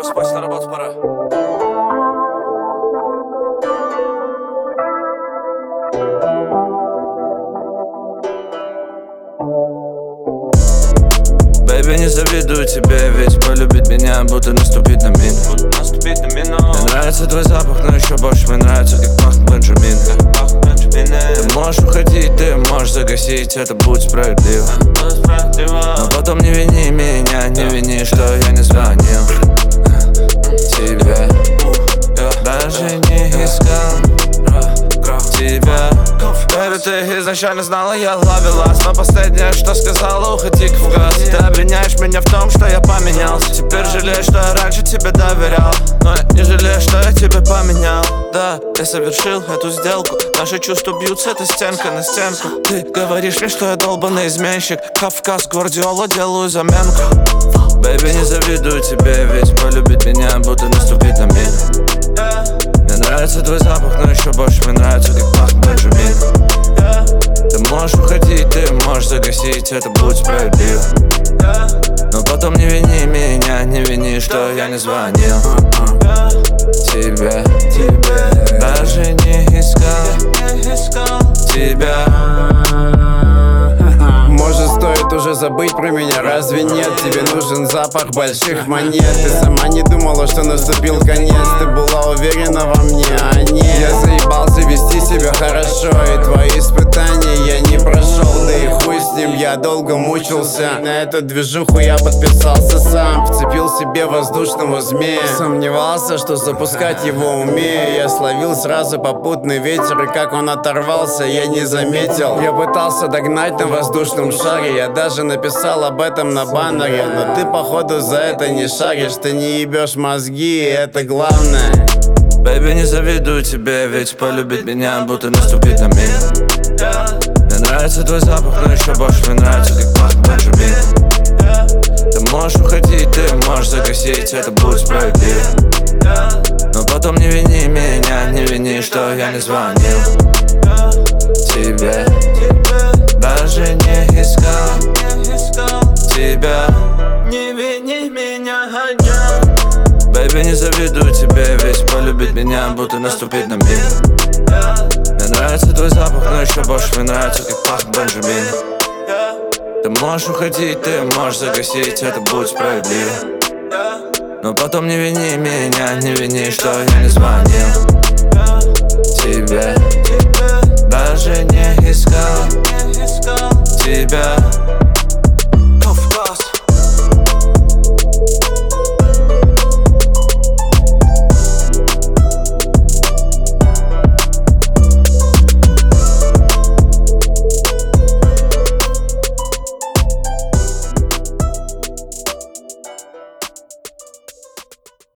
Спать, на работу пора. Бэйби, не завидую тебе, ведь полюбить меня будто наступить на мину. Мне нравится твой запах, но еще больше мне нравится, как пахнет Бенджамин. Ты можешь уходить, ты можешь загасить, это будет справедливо. Но потом не вини меня, не вини, что я не звонил тебе, даже не искал тебя. Бэйби, ты изначально знала, я ловилась, но последнее, что сказала, уходи в газ. Ты обвиняешь меня в том, что я поменялся. Теперь жалеешь, что я раньше тебе доверял, но я не жалею, что я тебя поменял. Да, я совершил эту сделку. Наши чувства бьются, это стенка на стенку. Ты говоришь мне, что я долбанный изменщик. Кавказ, Гвардиола, делаю заменку. Бэйби, не завидую тебе, ведь полюбить меня будто наступить на мину. Мне нравится твой запах, но еще больше мне нравится, как пахнет Бенджамин. Ты можешь уходить, ты можешь загасить, это будет справедливо. Но потом не вини меня, не вини, что я не звонил тебе, даже не искал тебя. Может, стоит уже забыть про меня, разве нет? Тебе нужен запах больших монет. Ты сама не думала, что наступил конец. Ты была уверена во мне, а нет. Я заебался вести себя хорошо, и твои испытания я не прошел. Да и хуй с ним, я долго мучился. На эту движуху я подписался сам. Вцепил себе воздушного змея. Сомневался, что запускать его умею. Я словил сразу попутный ветер, и как он оторвался, я не заметил. Я пытался догнать на воздушном шаре, я даже написал об этом на баннере. Но ты походу за это не шаришь, ты не ебешь мозги, и это главное. Бэйби, не завидую тебе, ведь полюбить меня будто наступить на мину. Мне нравится твой запах, но еще больше мне нравится, как пахнет Бенджамин. Ты можешь уходить, ты можешь загасить, это будет справедливо. Но потом не вини меня, не вини, что я не звонил тебе, даже не искал тебя. Не вини меня, Бэйби, не завидую тебе, ведь полюбить меня будто наступить на мину. Мне нравится твой запах, но еще больше мне нравится, как пахнет Бенджамин. Ты можешь уходить, ты можешь загасить, это будет справедливо. Но потом не вини меня, не вини, что я не звонил тебе, даже не искал